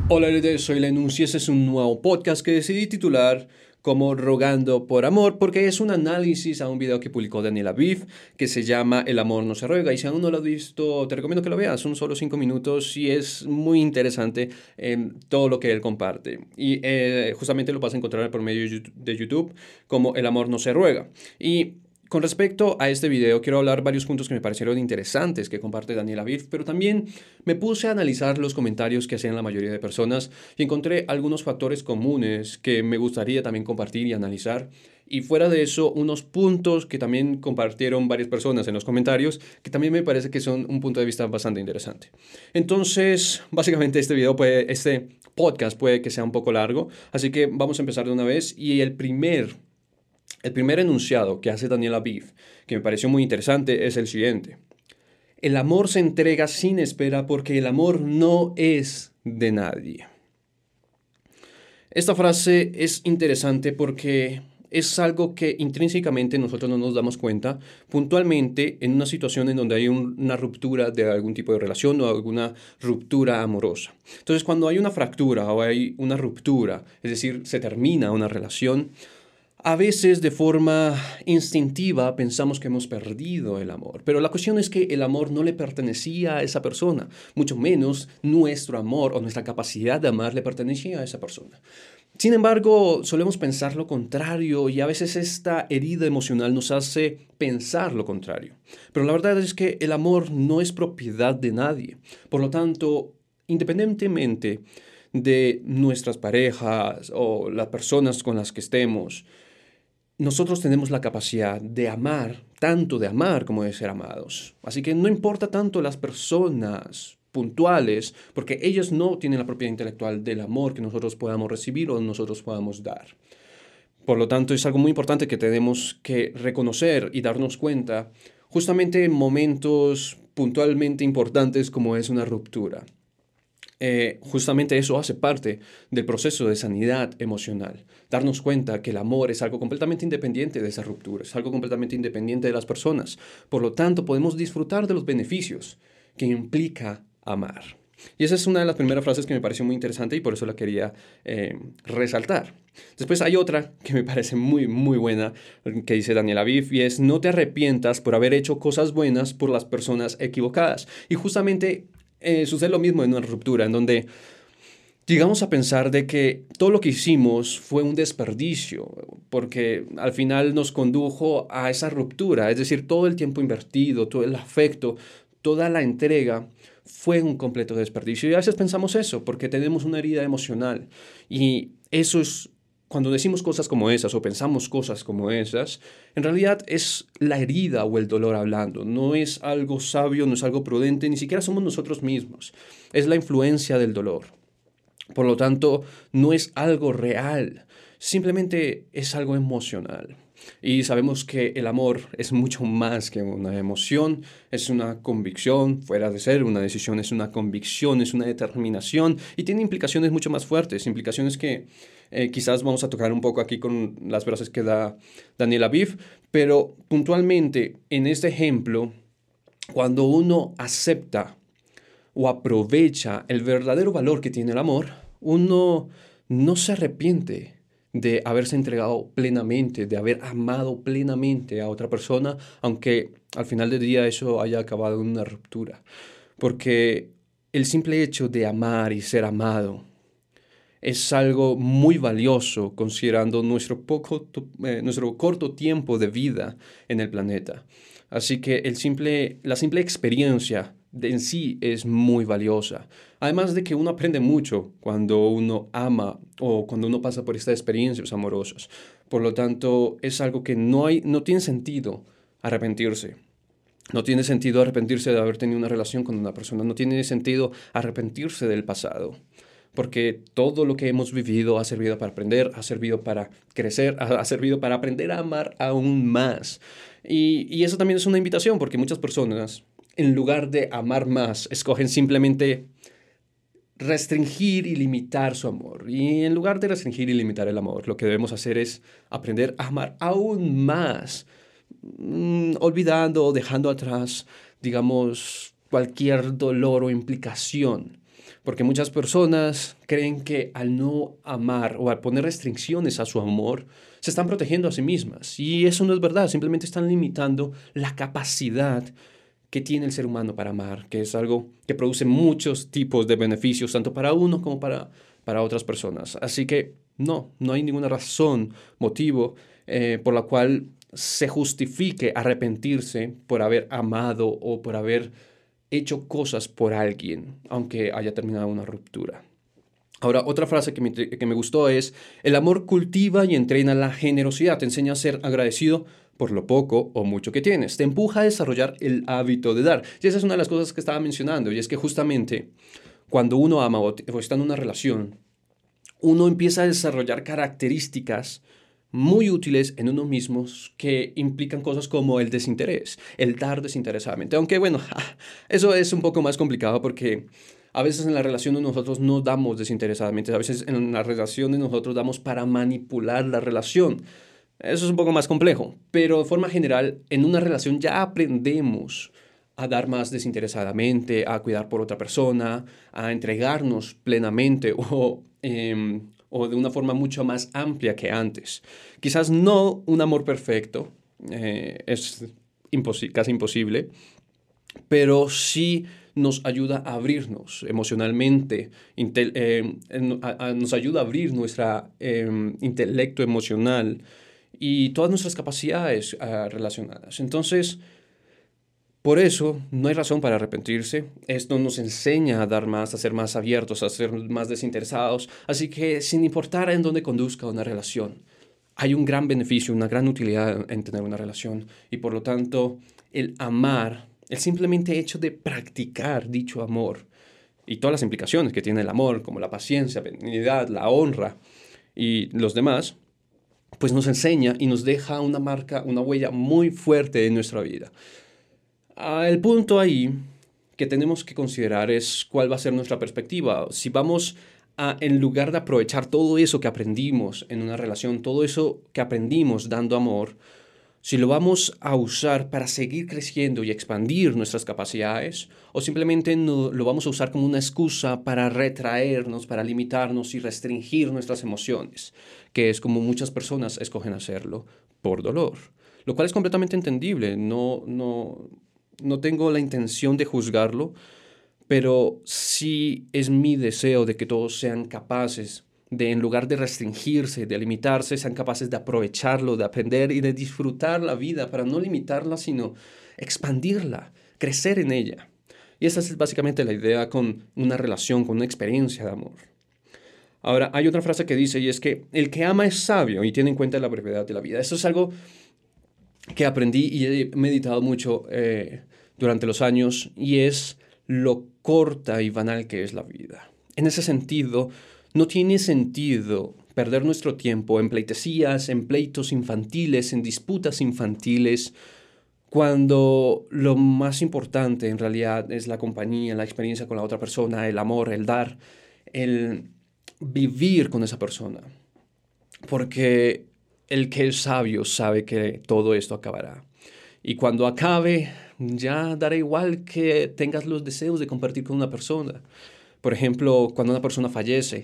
Hola, soy Lenus y este es un nuevo podcast que decidí titular como Rogando por Amor, porque es un análisis a un video que publicó Daniel Aviv que se llama El amor no se ruega. Y si aún no lo has visto, te recomiendo que lo veas. Son solo 5 minutos y es muy interesante todo lo que él comparte. Y justamente lo vas a encontrar por medio de YouTube como El amor no se ruega. Y con respecto a este video, quiero hablar varios puntos que me parecieron interesantes que comparte Daniel Aviv, pero también me puse a analizar los comentarios que hacían la mayoría de personas y encontré algunos factores comunes que me gustaría también compartir y analizar. Y fuera de eso, unos puntos que también compartieron varias personas en los comentarios, que también me parece que son un punto de vista bastante interesante. Entonces, básicamente este podcast puede que sea un poco largo, así que vamos a empezar de una vez. Y el primer enunciado que hace Daniel Aviv, que me pareció muy interesante, es el siguiente. El amor se entrega sin espera porque el amor no es de nadie. Esta frase es interesante porque es algo que intrínsecamente nosotros no nos damos cuenta puntualmente en una situación en donde hay una ruptura de algún tipo de relación o alguna ruptura amorosa. Entonces, cuando hay una fractura o hay una ruptura, es decir, se termina una relación, a veces de forma instintiva pensamos que hemos perdido el amor, pero la cuestión es que el amor no le pertenecía a esa persona, mucho menos nuestro amor o nuestra capacidad de amar le pertenecía a esa persona. Sin embargo, solemos pensar lo contrario y a veces esta herida emocional nos hace pensar lo contrario. Pero la verdad es que el amor no es propiedad de nadie. Por lo tanto, independientemente de nuestras parejas o las personas con las que estemos, nosotros tenemos la capacidad de amar, tanto de amar como de ser amados. Así que no importa tanto las personas puntuales, porque ellos no tienen la propiedad intelectual del amor que nosotros podamos recibir o nosotros podamos dar. Por lo tanto, es algo muy importante que tenemos que reconocer y darnos cuenta justamente en momentos puntualmente importantes como es una ruptura. Justamente eso hace parte del proceso de sanidad emocional. Darnos cuenta que el amor es algo completamente independiente de esa ruptura, es algo completamente independiente de las personas. Por lo tanto, podemos disfrutar de los beneficios que implica amar. Y esa es una de las primeras frases que me pareció muy interesante y por eso la quería resaltar. Después hay otra que me parece muy, muy buena, que dice Daniel Aviv, y es: no te arrepientas por haber hecho cosas buenas por las personas equivocadas. Y justamente sucede lo mismo en una ruptura, en donde llegamos a pensar de que todo lo que hicimos fue un desperdicio, porque al final nos condujo a esa ruptura, es decir, todo el tiempo invertido, todo el afecto, toda la entrega fue un completo desperdicio. Y a veces pensamos eso, porque tenemos una herida emocional. Y eso es, cuando decimos cosas como esas o pensamos cosas como esas, en realidad es la herida o el dolor hablando. No es algo sabio, no es algo prudente, ni siquiera somos nosotros mismos. Es la influencia del dolor. Por lo tanto, no es algo real, simplemente es algo emocional. Y sabemos que el amor es mucho más que una emoción, es una convicción, fuera de ser una decisión, es una convicción, es una determinación y tiene implicaciones mucho más fuertes, implicaciones que quizás vamos a tocar un poco aquí con las frases que da Daniel Aviv, pero puntualmente en este ejemplo, cuando uno acepta o aprovecha el verdadero valor que tiene el amor, uno no se arrepiente de haberse entregado plenamente, de haber amado plenamente a otra persona, aunque al final del día eso haya acabado en una ruptura. Porque el simple hecho de amar y ser amado es algo muy valioso considerando nuestro corto tiempo de vida en el planeta. Así que la simple experiencia en sí es muy valiosa. Además de que uno aprende mucho cuando uno ama o cuando uno pasa por estas experiencias amorosas. Por lo tanto, es algo que no tiene sentido arrepentirse. No tiene sentido arrepentirse de haber tenido una relación con una persona. No tiene sentido arrepentirse del pasado. Porque todo lo que hemos vivido ha servido para aprender, ha servido para crecer, ha servido para aprender a amar aún más. Y eso también es una invitación, porque muchas personas, en lugar de amar más, escogen simplemente restringir y limitar su amor. Y en lugar de restringir y limitar el amor, lo que debemos hacer es aprender a amar aún más, olvidando o dejando atrás, digamos, cualquier dolor o implicación. porque muchas personas creen que al no amar o al poner restricciones a su amor, se están protegiendo a sí mismas. Y eso no es verdad, simplemente están limitando la capacidad que tiene el ser humano para amar, que es algo que produce muchos tipos de beneficios, tanto para uno como para otras personas. Así que no hay ninguna razón, motivo por la cual se justifique arrepentirse por haber amado o por haber hecho cosas por alguien, aunque haya terminado una ruptura. Ahora, otra frase que me gustó es, el amor cultiva y entrena la generosidad, te enseña a ser agradecido por lo poco o mucho que tienes, te empuja a desarrollar el hábito de dar. Y esa es una de las cosas que estaba mencionando, y es que justamente cuando uno ama o está en una relación, uno empieza a desarrollar características muy útiles en uno mismo que implican cosas como el desinterés, el dar desinteresadamente. Aunque bueno, eso es un poco más complicado porque a veces en la relación nosotros no damos desinteresadamente, a veces en la relación nosotros damos para manipular la relación. Eso es un poco más complejo, pero de forma general, en una relación ya aprendemos a dar más desinteresadamente, a cuidar por otra persona, a entregarnos plenamente o de una forma mucho más amplia que antes. Quizás no un amor perfecto, es casi imposible, pero sí nos ayuda a abrirnos emocionalmente, nos ayuda a abrir nuestro intelecto emocional y todas nuestras capacidades relacionadas. Entonces, por eso no hay razón para arrepentirse. Esto nos enseña a dar más, a ser más abiertos, a ser más desinteresados. Así que sin importar en dónde conduzca una relación, hay un gran beneficio, una gran utilidad en tener una relación. Y por lo tanto, el amar, el simplemente hecho de practicar dicho amor y todas las implicaciones que tiene el amor, como la paciencia, benignidad, la honra y los demás, pues nos enseña y nos deja una marca, una huella muy fuerte en nuestra vida. El punto ahí que tenemos que considerar es cuál va a ser nuestra perspectiva. Si vamos a, en lugar de aprovechar todo eso que aprendimos en una relación, todo eso que aprendimos dando amor, si lo vamos a usar para seguir creciendo y expandir nuestras capacidades, o simplemente no, lo vamos a usar como una excusa para retraernos, para limitarnos y restringir nuestras emociones, que es como muchas personas escogen hacerlo por dolor, lo cual es completamente entendible. No tengo la intención de juzgarlo, pero sí es mi deseo de que todos sean capaces de, en lugar de restringirse, de limitarse, sean capaces de aprovecharlo, de aprender y de disfrutar la vida para no limitarla, sino expandirla, crecer en ella. Y esa es básicamente la idea con una relación, con una experiencia de amor. Ahora, hay otra frase que dice, y es que el que ama es sabio y tiene en cuenta la brevedad de la vida. Eso es algo que aprendí y he meditado mucho durante los años, y es lo corta y banal que es la vida. En ese sentido, no tiene sentido perder nuestro tiempo en pleitesías, en pleitos infantiles, en disputas infantiles, cuando lo más importante en realidad es la compañía, la experiencia con la otra persona, el amor, el dar, el vivir con esa persona. Porque el que es sabio sabe que todo esto acabará. Y cuando acabe, ya dará igual que tengas los deseos de compartir con una persona. Por ejemplo, cuando una persona fallece,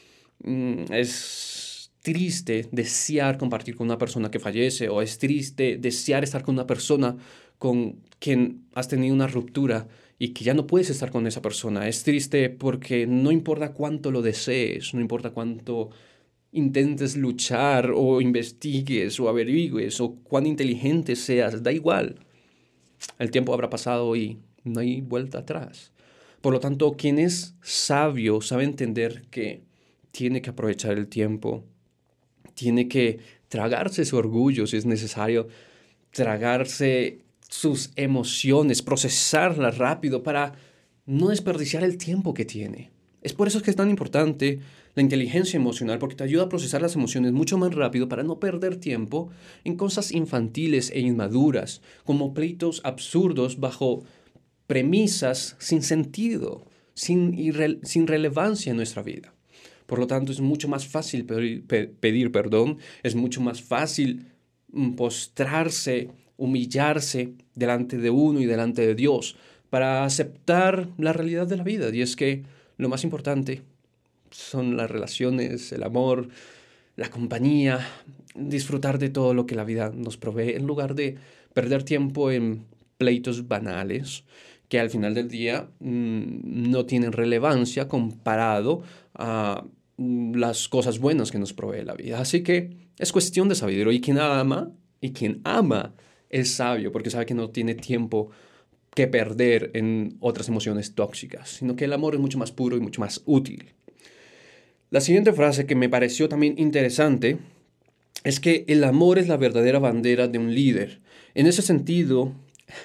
es triste desear compartir con una persona que fallece, o es triste desear estar con una persona con quien has tenido una ruptura y que ya no puedes estar con esa persona. Es triste porque no importa cuánto lo desees, no importa cuánto intentes luchar o investigues o averigües o cuán inteligente seas, da igual. El tiempo habrá pasado y no hay vuelta atrás. Por lo tanto, quien es sabio sabe entender que tiene que aprovechar el tiempo, tiene que tragarse su orgullo si es necesario, tragarse sus emociones, procesarlas rápido para no desperdiciar el tiempo que tiene. Es por eso que es tan importante la inteligencia emocional, porque te ayuda a procesar las emociones mucho más rápido para no perder tiempo en cosas infantiles e inmaduras, como pleitos absurdos bajo premisas sin sentido, sin relevancia en nuestra vida. Por lo tanto, es mucho más fácil pedir perdón, es mucho más fácil postrarse, humillarse delante de uno y delante de Dios para aceptar la realidad de la vida. Y es que lo más importante son las relaciones, el amor, la compañía, disfrutar de todo lo que la vida nos provee, en lugar de perder tiempo en pleitos banales que al final del día no tienen relevancia comparado a las cosas buenas que nos provee la vida. Así que es cuestión de sabiduría. Y quien ama es sabio porque sabe que no tiene tiempo que perder en otras emociones tóxicas, sino que el amor es mucho más puro y mucho más útil. La siguiente frase que me pareció también interesante es que el amor es la verdadera bandera de un líder. En ese sentido,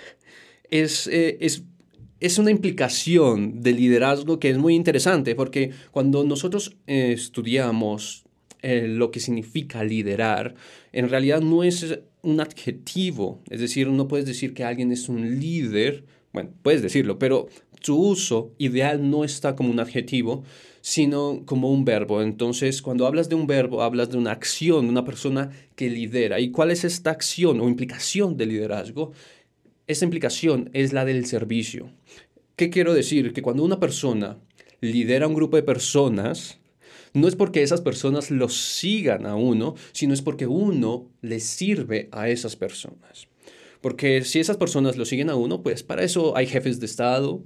es una implicación de liderazgo que es muy interesante, porque cuando nosotros estudiamos lo que significa liderar, en realidad no es un adjetivo, es decir, no puedes decir que alguien es un líder, bueno, puedes decirlo, pero su uso ideal no está como un adjetivo, sino como un verbo. Entonces, cuando hablas de un verbo, hablas de una acción, de una persona que lidera. ¿Y cuál es esta acción o implicación de liderazgo? Esta implicación es la del servicio. ¿Qué quiero decir? Que cuando una persona lidera un grupo de personas, no es porque esas personas lo sigan a uno, sino es porque uno le sirve a esas personas. Porque si esas personas lo siguen a uno, pues para eso hay jefes de Estado,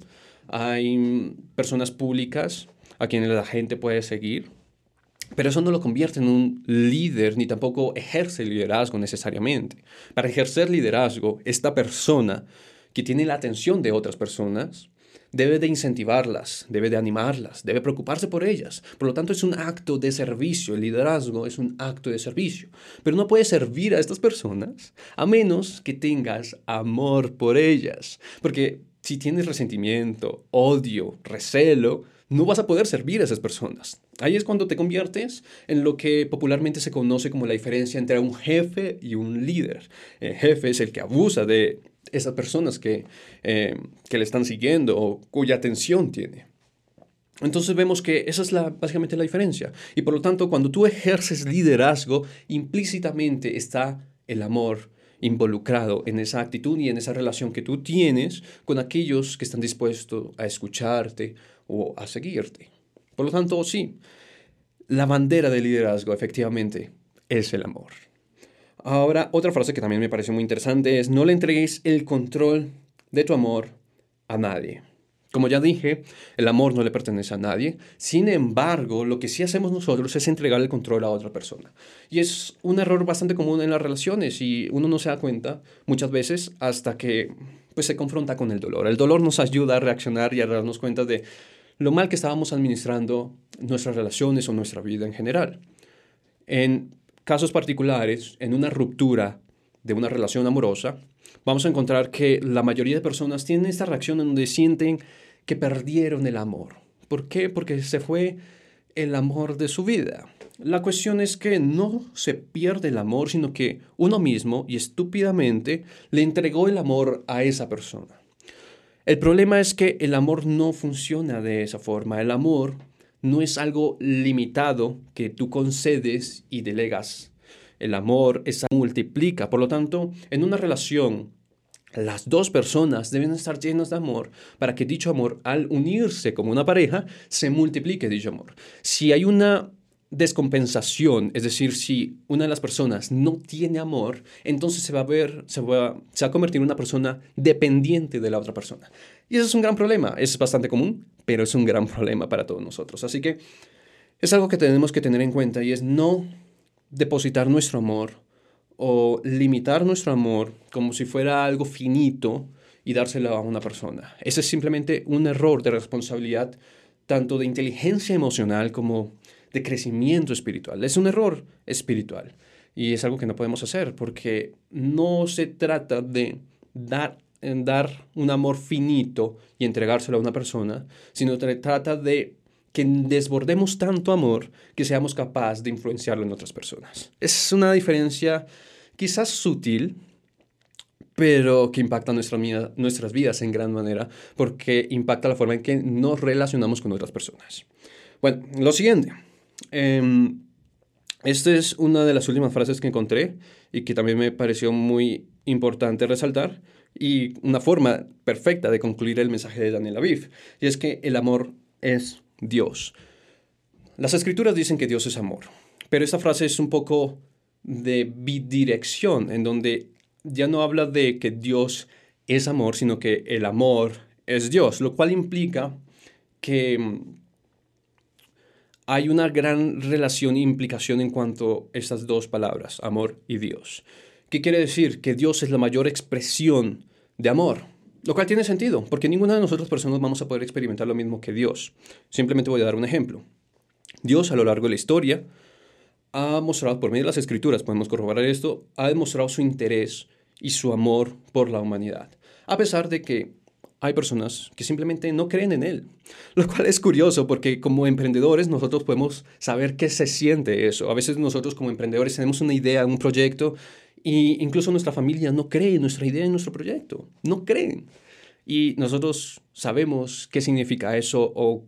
hay personas públicas a quienes la gente puede seguir. Pero eso no lo convierte en un líder, ni tampoco ejerce liderazgo necesariamente. Para ejercer liderazgo, esta persona que tiene la atención de otras personas debe de incentivarlas, debe de animarlas, debe preocuparse por ellas. Por lo tanto, es un acto de servicio. El liderazgo es un acto de servicio. Pero no puedes servir a estas personas a menos que tengas amor por ellas. Porque si tienes resentimiento, odio, recelo, no vas a poder servir a esas personas. Ahí es cuando te conviertes en lo que popularmente se conoce como la diferencia entre un jefe y un líder. El jefe es el que abusa de esas personas que le están siguiendo o cuya atención tiene. Entonces vemos que esa es básicamente la diferencia. Y por lo tanto, cuando tú ejerces liderazgo, implícitamente está el amor involucrado en esa actitud y en esa relación que tú tienes con aquellos que están dispuestos a escucharte o a seguirte. Por lo tanto, sí, la bandera del liderazgo efectivamente es el amor. Ahora, otra frase que también me pareció muy interesante es: no le entreguéis el control de tu amor a nadie. Como ya dije, el amor no le pertenece a nadie. Sin embargo, lo que sí hacemos nosotros es entregar el control a otra persona. Y es un error bastante común en las relaciones y uno no se da cuenta muchas veces hasta que pues, se confronta con el dolor. El dolor nos ayuda a reaccionar y a darnos cuenta de lo mal que estábamos administrando nuestras relaciones o nuestra vida en general. En casos particulares, en una ruptura de una relación amorosa, vamos a encontrar que la mayoría de personas tienen esta reacción en donde sienten que perdieron el amor. ¿Por qué? Porque se fue el amor de su vida. La cuestión es que no se pierde el amor, sino que uno mismo y estúpidamente le entregó el amor a esa persona. El problema es que el amor no funciona de esa forma. El amor no es algo limitado que tú concedes y delegas. El amor multiplica. Por lo tanto, en una relación, las dos personas deben estar llenas de amor para que dicho amor, al unirse como una pareja, se multiplique dicho amor. Si hay una descompensación, es decir, si una de las personas no tiene amor, entonces se va a convertir en una persona dependiente de la otra persona. Y eso es un gran problema. Es bastante común, pero es un gran problema para todos nosotros. Así que es algo que tenemos que tener en cuenta y es no depositar nuestro amor o limitar nuestro amor como si fuera algo finito y dárselo a una persona. Ese es simplemente un error de responsabilidad, tanto de inteligencia emocional como de crecimiento espiritual. Es un error espiritual y es algo que no podemos hacer porque no se trata de dar un amor finito y entregárselo a una persona, sino se trata de que desbordemos tanto amor que seamos capaces de influenciarlo en otras personas. Es una diferencia quizás sutil, pero que impacta nuestras vidas en gran manera porque impacta la forma en que nos relacionamos con otras personas. Bueno, lo siguiente. Esta es una de las últimas frases que encontré y que también me pareció muy importante resaltar y una forma perfecta de concluir el mensaje de Daniel Aviv. Y es que el amor es Dios. Las Escrituras dicen que Dios es amor, pero esta frase es un poco de bidirección, en donde ya no habla de que Dios es amor, sino que el amor es Dios, lo cual implica que hay una gran relación e implicación en cuanto a estas dos palabras, amor y Dios. ¿Qué quiere decir? Que Dios es la mayor expresión de amor, lo cual tiene sentido, porque ninguna de nosotras personas vamos a poder experimentar lo mismo que Dios. Simplemente voy a dar un ejemplo. Dios a lo largo de la historia ha mostrado, por medio de las Escrituras, podemos corroborar esto, ha demostrado su interés y su amor por la humanidad, a pesar de que hay personas que simplemente no creen en Él, lo cual es curioso porque como emprendedores nosotros podemos saber qué se siente eso. A veces nosotros como emprendedores tenemos una idea, un proyecto, y incluso nuestra familia no cree en nuestra idea, en nuestro proyecto, no creen. Y nosotros sabemos qué significa eso o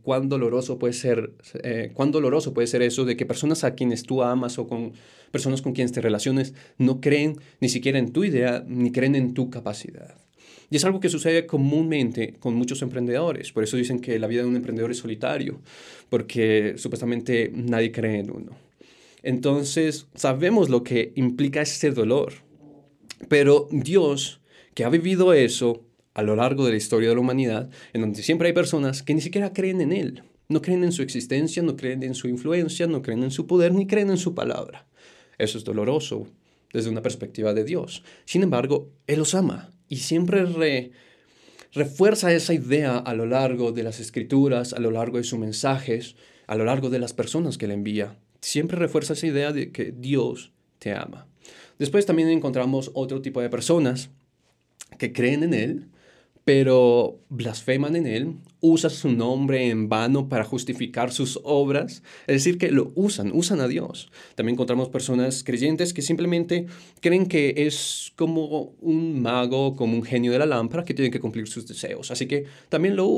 cuán doloroso puede ser eso de que personas a quienes tú amas o con personas con quienes te relaciones no creen ni siquiera en tu idea ni creen en tu capacidad. Y es algo que sucede comúnmente con muchos emprendedores. Por eso dicen que la vida de un emprendedor es solitario, porque supuestamente nadie cree en uno. Entonces, sabemos lo que implica ese dolor. Pero Dios, que ha vivido eso a lo largo de la historia de la humanidad, en donde siempre hay personas que ni siquiera creen en Él, no creen en su existencia, no creen en su influencia, no creen en su poder, ni creen en su palabra. Eso es doloroso desde una perspectiva de Dios. Sin embargo, Él los ama y siempre refuerza esa idea a lo largo de las Escrituras, a lo largo de sus mensajes, a lo largo de las personas que le envía. Siempre refuerza esa idea de que Dios te ama. Después también encontramos otro tipo de personas que creen en Él, pero blasfeman en Él, usan su nombre en vano para justificar sus obras, es decir, que lo usan a Dios. También encontramos personas creyentes que simplemente creen que es como un mago, como un genio de la lámpara que tiene que cumplir sus deseos, así que también lo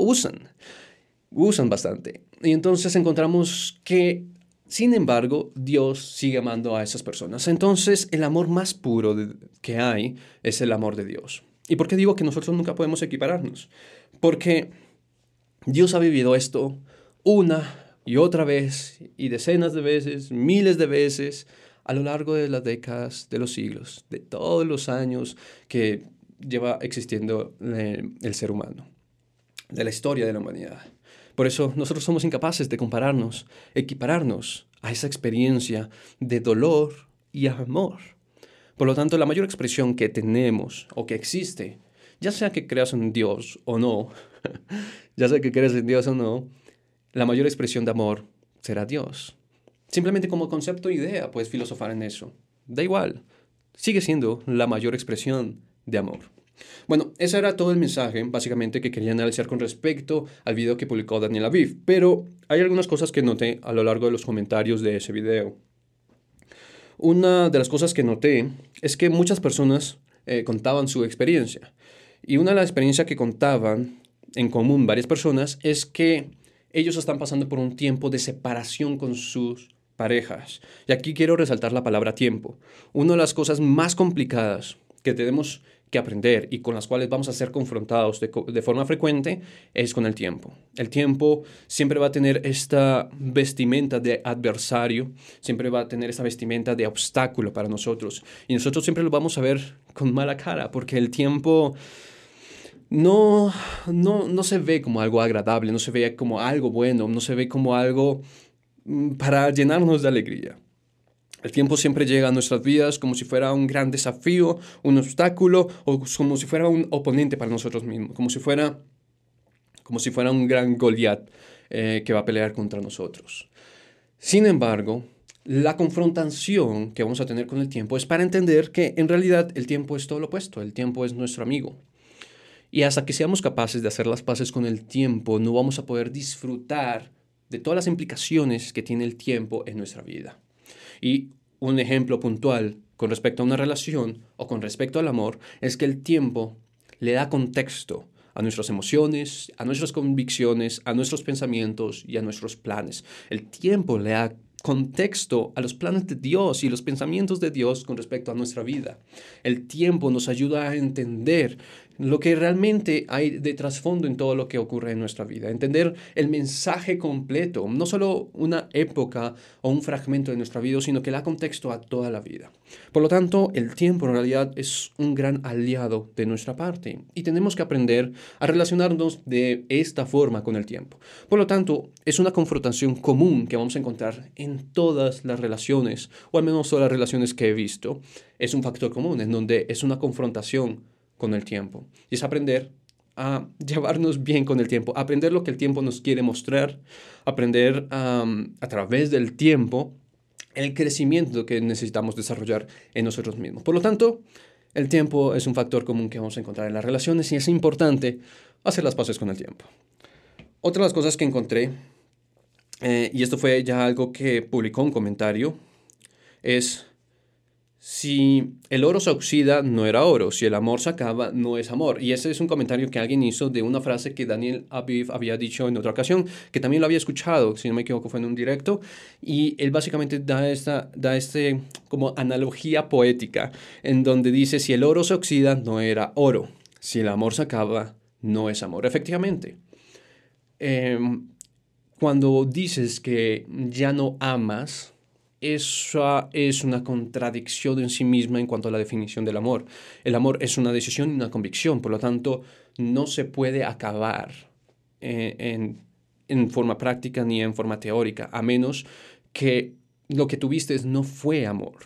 usan bastante. Y entonces encontramos que sin embargo, Dios sigue amando a esas personas. Entonces, el amor más puro que hay es el amor de Dios. ¿Y por qué digo que nosotros nunca podemos equipararnos? Porque Dios ha vivido esto una y otra vez, y decenas de veces, miles de veces, a lo largo de las décadas, de los siglos, de todos los años que lleva existiendo el ser humano, de la historia de la humanidad. Por eso nosotros somos incapaces de equipararnos a esa experiencia de dolor y amor. Por lo tanto, la mayor expresión que tenemos o que existe, ya sea que creas en Dios o no, ya sea que creas en Dios o no, la mayor expresión de amor será Dios. Simplemente como concepto e idea puedes filosofar en eso. Da igual, sigue siendo la mayor expresión de amor. Bueno, ese era todo el mensaje, básicamente, que quería analizar con respecto al video que publicó Daniel Aviv, pero hay algunas cosas que noté a lo largo de los comentarios de ese video. Una de las cosas que noté es que muchas personas contaban su experiencia, y una de las experiencias que contaban en común varias personas es que ellos están pasando por un tiempo de separación con sus parejas. Y aquí quiero resaltar la palabra tiempo. Una de las cosas más complicadas que tenemos que aprender y con las cuales vamos a ser confrontados de forma frecuente es con el tiempo. El tiempo siempre va a tener esta vestimenta de adversario, siempre va a tener esta vestimenta de obstáculo para nosotros y nosotros siempre lo vamos a ver con mala cara porque el tiempo no se ve como algo agradable, no se ve como algo bueno, no se ve como algo para llenarnos de alegría. El tiempo siempre llega a nuestras vidas como si fuera un gran desafío, un obstáculo o como si fuera un oponente para nosotros mismos, como si fuera un gran Goliat que va a pelear contra nosotros. Sin embargo, la confrontación que vamos a tener con el tiempo es para entender que en realidad el tiempo es todo lo opuesto, el tiempo es nuestro amigo. Y hasta que seamos capaces de hacer las paces con el tiempo, no vamos a poder disfrutar de todas las implicaciones que tiene el tiempo en nuestra vida. Y un ejemplo puntual con respecto a una relación o con respecto al amor es que el tiempo le da contexto a nuestras emociones, a nuestras convicciones, a nuestros pensamientos y a nuestros planes. El tiempo le da contexto a los planes de Dios y los pensamientos de Dios con respecto a nuestra vida. El tiempo nos ayuda a entender lo que realmente hay de trasfondo en todo lo que ocurre en nuestra vida, entender el mensaje completo, no solo una época o un fragmento de nuestra vida, sino que da contexto a toda la vida. Por lo tanto, el tiempo en realidad es un gran aliado de nuestra parte y tenemos que aprender a relacionarnos de esta forma con el tiempo. Por lo tanto, es una confrontación común que vamos a encontrar en todas las relaciones, o al menos todas las relaciones que he visto. Es un factor común en donde es una confrontación con el tiempo. Y es aprender a llevarnos bien con el tiempo, aprender lo que el tiempo nos quiere mostrar, aprender a través del tiempo el crecimiento que necesitamos desarrollar en nosotros mismos. Por lo tanto, el tiempo es un factor común que vamos a encontrar en las relaciones y es importante hacer las paces con el tiempo. Otra de las cosas que encontré, y esto fue ya algo que publicó un comentario, es: si el oro se oxida, no era oro. Si el amor se acaba, no es amor. Y ese es un comentario que alguien hizo de una frase que Daniel Aviv había dicho en otra ocasión, que también lo había escuchado, si no me equivoco, fue en un directo. Y él básicamente da este como analogía poética, en donde dice: si el oro se oxida, no era oro. Si el amor se acaba, no es amor. Efectivamente, cuando dices que ya no amas, esa es una contradicción en sí misma en cuanto a la definición del amor. El amor es una decisión y una convicción, por lo tanto, no se puede acabar en forma práctica ni en forma teórica, a menos que lo que tuviste no fue amor.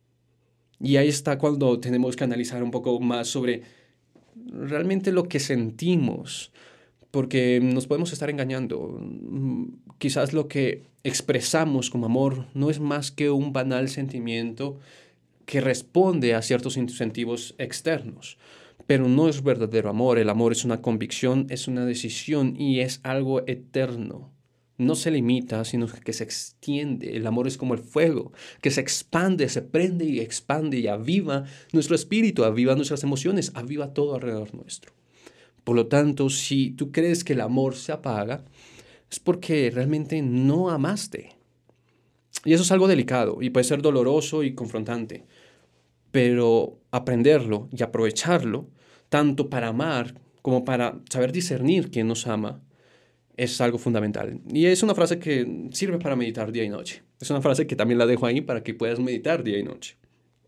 Y ahí está cuando tenemos que analizar un poco más sobre realmente lo que sentimos, porque nos podemos estar engañando. Quizás lo que expresamos como amor no es más que un banal sentimiento que responde a ciertos incentivos externos, pero no es verdadero amor. El amor es una convicción, es una decisión y es algo eterno. No se limita, sino que se extiende. El amor es como el fuego, que se expande, se prende y expande y aviva nuestro espíritu, aviva nuestras emociones, aviva todo alrededor nuestro. Por lo tanto, si tú crees que el amor se apaga, es porque realmente no amaste. Y eso es algo delicado y puede ser doloroso y confrontante, pero aprenderlo y aprovecharlo, tanto para amar como para saber discernir quién nos ama, es algo fundamental. Y es una frase que sirve para meditar día y noche. Es una frase que también la dejo ahí para que puedas meditar día y noche.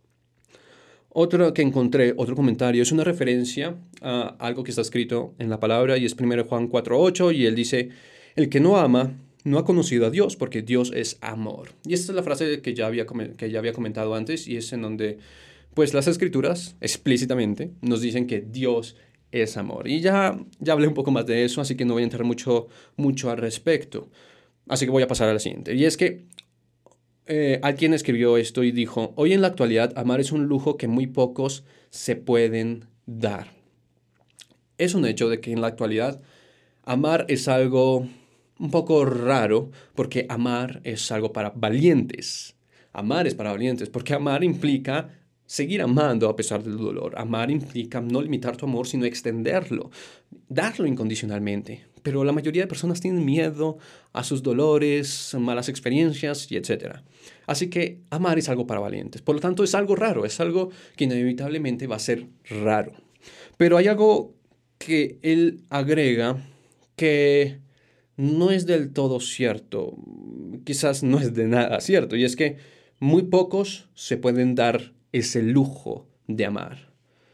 Otro que encontré, otro comentario, es una referencia a algo que está escrito en la palabra y es 1 Juan 4:8 y él dice: el que no ama no ha conocido a Dios porque Dios es amor. Y esta es la frase que ya había comentado antes y es en donde pues las escrituras explícitamente nos dicen que Dios es amor. Y ya hablé un poco más de eso, así que no voy a entrar mucho al respecto. Así que voy a pasar a la siguiente. Y es que alguien escribió esto y dijo: hoy en la actualidad amar es un lujo que muy pocos se pueden dar. Es un hecho de que en la actualidad amar es algo un poco raro, porque amar es algo para valientes. Amar es para valientes, porque amar implica seguir amando a pesar del dolor. Amar implica no limitar tu amor, sino extenderlo, darlo incondicionalmente. Pero la mayoría de personas tienen miedo a sus dolores, malas experiencias y etc. Así que amar es algo para valientes. Por lo tanto, es algo raro, es algo que inevitablemente va a ser raro. Pero hay algo que él agrega que no es del todo cierto, quizás no es de nada cierto, y es que muy pocos se pueden dar ese lujo de amar.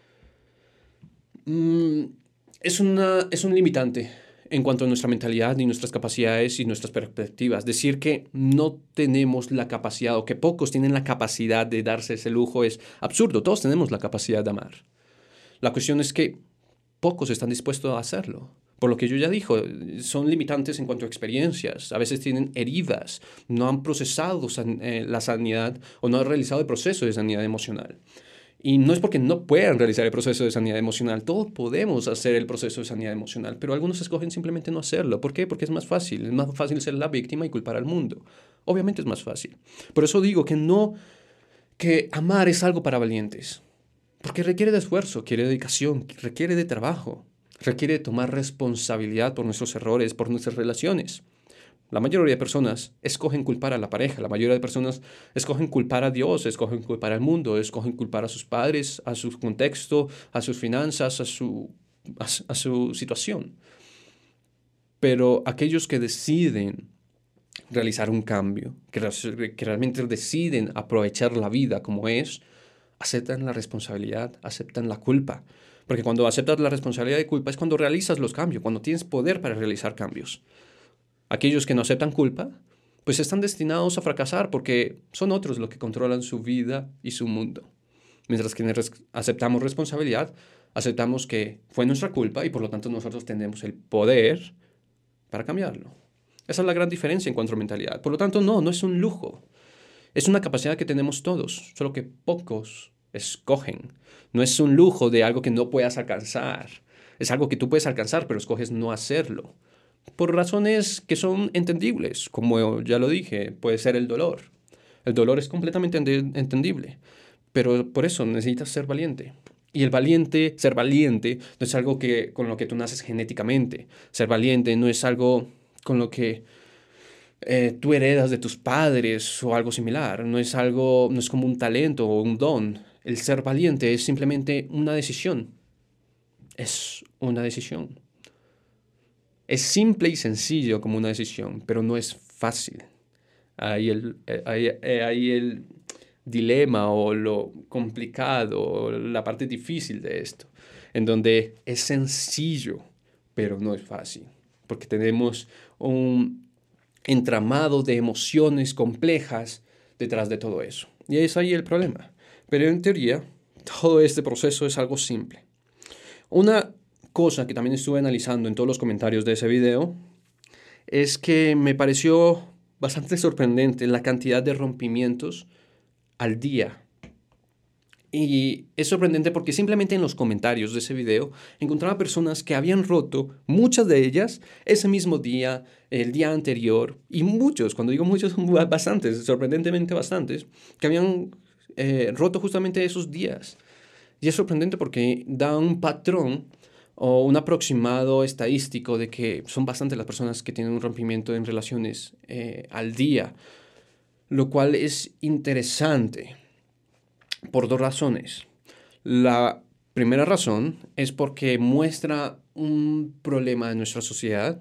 Es un limitante en cuanto a nuestra mentalidad y nuestras capacidades y nuestras perspectivas. Decir que no tenemos la capacidad o que pocos tienen la capacidad de darse ese lujo es absurdo. Todos tenemos la capacidad de amar. La cuestión es que pocos están dispuestos a hacerlo. Por lo que yo ya dijo, son limitantes en cuanto a experiencias. A veces tienen heridas, no han procesado la sanidad o no han realizado el proceso de sanidad emocional. Y no es porque no puedan realizar el proceso de sanidad emocional. Todos podemos hacer el proceso de sanidad emocional, pero algunos escogen simplemente no hacerlo. ¿Por qué? Porque es más fácil. Es más fácil ser la víctima y culpar al mundo. Obviamente es más fácil. Por eso digo que amar es algo para valientes. Porque requiere de esfuerzo, requiere de dedicación, requiere de trabajo, requiere de tomar responsabilidad por nuestros errores, por nuestras relaciones. La mayoría de personas escogen culpar a la pareja, la mayoría de personas escogen culpar a Dios, escogen culpar al mundo, escogen culpar a sus padres, a su contexto, a sus finanzas, a su a su situación. Pero aquellos que deciden realizar un cambio, que realmente deciden aprovechar la vida como es, aceptan la responsabilidad, aceptan la culpa. Porque cuando aceptas la responsabilidad y culpa es cuando realizas los cambios, cuando tienes poder para realizar cambios. Aquellos que no aceptan culpa, pues están destinados a fracasar porque son otros los que controlan su vida y su mundo. Mientras que aceptamos responsabilidad, aceptamos que fue nuestra culpa y por lo tanto nosotros tenemos el poder para cambiarlo. Esa es la gran diferencia en cuanto a mentalidad. Por lo tanto, no es un lujo. Es una capacidad que tenemos todos, solo que pocos escogen. No es un lujo de algo que no puedas alcanzar. Es algo que tú puedes alcanzar, pero escoges no hacerlo. Por razones que son entendibles, como ya lo dije, puede ser el dolor. El dolor es completamente entendible, pero por eso necesitas ser valiente. Y ser valiente, no es algo con lo que tú naces genéticamente. Ser valiente no es algo con lo que tú heredas de tus padres o algo similar. No es como un talento o un don. El ser valiente es simplemente una decisión. Es una decisión. Es simple y sencillo como una decisión, pero no es fácil. Ahí el dilema o lo complicado, o la parte difícil de esto, en donde es sencillo, pero no es fácil, porque tenemos un entramado de emociones complejas detrás de todo eso. Y es ahí el problema. Pero en teoría, todo este proceso es algo simple. Una cosa que también estuve analizando en todos los comentarios de ese video es que me pareció bastante sorprendente la cantidad de rompimientos al día. Y es sorprendente porque simplemente en los comentarios de ese video encontraba personas que habían roto, muchas de ellas, ese mismo día, el día anterior, y muchos, cuando digo muchos, son bastantes, sorprendentemente bastantes, que habían roto justamente esos días. Y es sorprendente porque da un patrón o un aproximado estadístico de que son bastantes las personas que tienen un rompimiento en relaciones al día, lo cual es interesante por dos razones. La primera razón es porque muestra un problema de nuestra sociedad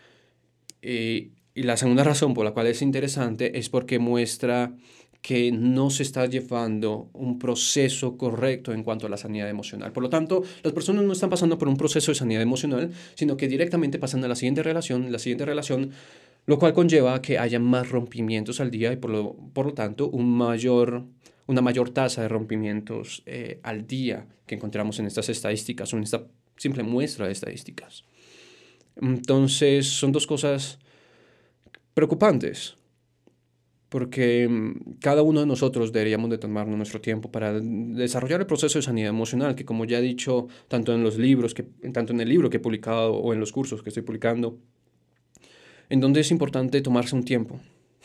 y la segunda razón por la cual es interesante es porque muestra que no se está llevando un proceso correcto en cuanto a la sanidad emocional. Por lo tanto, las personas no están pasando por un proceso de sanidad emocional, sino que directamente pasan a la siguiente relación, lo cual conlleva a que haya más rompimientos al día y por lo tanto una mayor tasa de rompimientos al día que encontramos en estas estadísticas o en esta simple muestra de estadísticas. Entonces, son dos cosas preocupantes, porque cada uno de nosotros deberíamos de tomarnos nuestro tiempo para desarrollar el proceso de sanidad emocional, que como ya he dicho, tanto en el libro que he publicado o en los cursos que estoy publicando, en donde es importante tomarse un tiempo.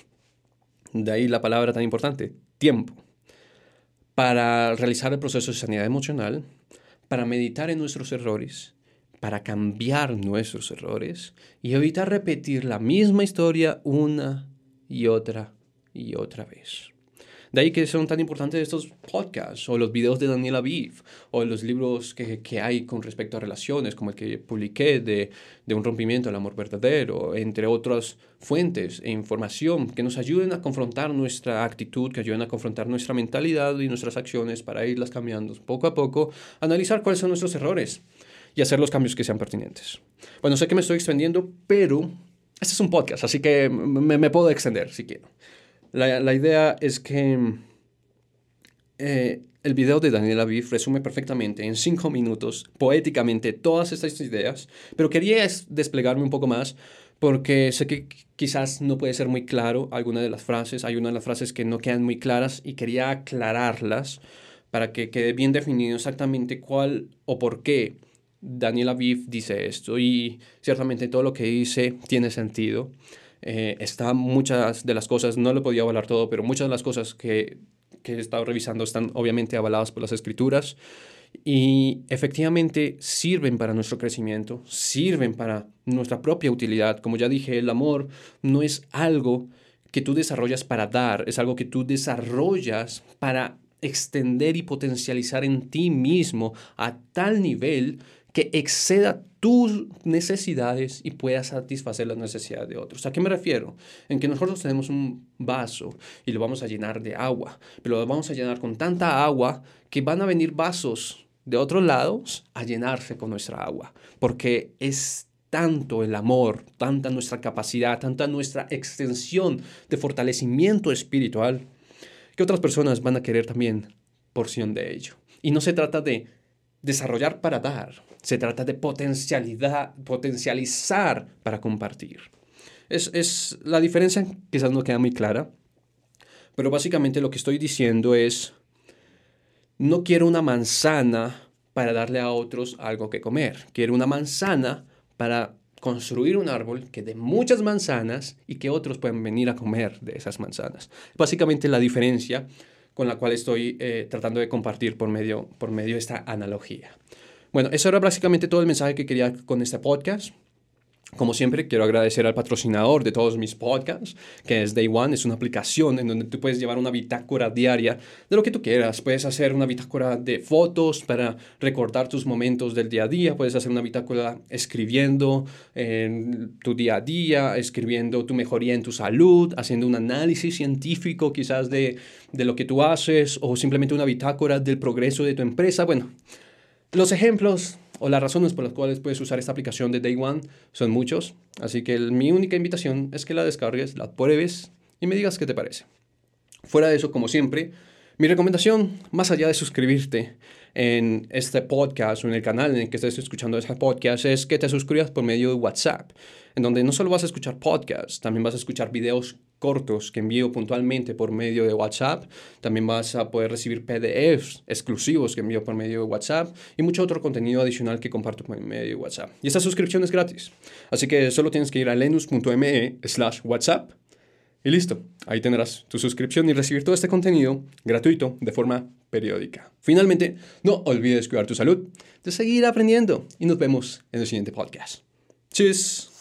De ahí la palabra tan importante, tiempo, para realizar el proceso de sanidad emocional, para meditar en nuestros errores, para cambiar nuestros errores y evitar repetir la misma historia una y otra vez. De ahí que son tan importantes estos podcasts o los videos de Daniel Aviv o los libros que hay con respecto a relaciones, como el que publiqué de un rompimiento al amor verdadero, entre otras fuentes e información que nos ayuden a confrontar nuestra actitud, que ayuden a confrontar nuestra mentalidad y nuestras acciones para irlas cambiando poco a poco, analizar cuáles son nuestros errores y hacer los cambios que sean pertinentes. Bueno, sé que me estoy extendiendo, pero este es un podcast, así que me puedo extender si quiero. La idea es que el video de Daniel Aviv resume perfectamente en 5 minutos, poéticamente, todas estas ideas, pero quería desplegarme un poco más porque sé que quizás no puede ser muy claro alguna de las frases. Hay una de las frases que no quedan muy claras y quería aclararlas para que quede bien definido exactamente cuál o por qué Daniel Aviv dice esto. Y ciertamente todo lo que dice tiene sentido. Muchas de las cosas, no lo podía avalar todo, pero muchas de las cosas que he estado revisando están obviamente avaladas por las escrituras y efectivamente sirven para nuestro crecimiento, sirven para nuestra propia utilidad. Como ya dije, el amor no es algo que tú desarrollas para dar, es algo que tú desarrollas para extender y potencializar en ti mismo a tal nivel que exceda tus necesidades y pueda satisfacer las necesidades de otros. ¿A qué me refiero? En que nosotros tenemos un vaso y lo vamos a llenar de agua, pero lo vamos a llenar con tanta agua que van a venir vasos de otros lados a llenarse con nuestra agua, porque es tanto el amor, tanta nuestra capacidad, tanta nuestra extensión de fortalecimiento espiritual, que otras personas van a querer también porción de ello. Y no se trata de desarrollar para dar, se trata de potencializar para compartir. Es la diferencia quizás no queda muy clara, pero básicamente lo que estoy diciendo es, no quiero una manzana para darle a otros algo que comer, quiero una manzana para construir un árbol que dé muchas manzanas y que otros puedan venir a comer de esas manzanas. Básicamente la diferencia con la cual estoy tratando de compartir por medio de esta analogía. Bueno, eso era básicamente todo el mensaje que quería con este podcast. Como siempre, quiero agradecer al patrocinador de todos mis podcasts, que es Day One. Es una aplicación en donde tú puedes llevar una bitácora diaria de lo que tú quieras. Puedes hacer una bitácora de fotos para recordar tus momentos del día a día. Puedes hacer una bitácora escribiendo en tu día a día, escribiendo tu mejoría en tu salud, haciendo un análisis científico quizás de lo que tú haces, o simplemente una bitácora del progreso de tu empresa. Bueno, los ejemplos o las razones por las cuales puedes usar esta aplicación de Day One son muchos, así que mi única invitación es que la descargues, la pruebes y me digas qué te parece. Fuera de eso, como siempre, mi recomendación, más allá de suscribirte en este podcast o en el canal en el que estés escuchando este podcast, es que te suscribas por medio de WhatsApp, en donde no solo vas a escuchar podcasts, también vas a escuchar videos cortos que envío puntualmente por medio de WhatsApp. También vas a poder recibir PDFs exclusivos que envío por medio de WhatsApp y mucho otro contenido adicional que comparto por medio de WhatsApp. Y esta suscripción es gratis, así que solo tienes que ir a lenus.me/WhatsApp y listo. Ahí tendrás tu suscripción y recibir todo este contenido gratuito de forma periódica. Finalmente, no olvides cuidar tu salud, de seguir aprendiendo y nos vemos en el siguiente podcast. ¡Tschüss!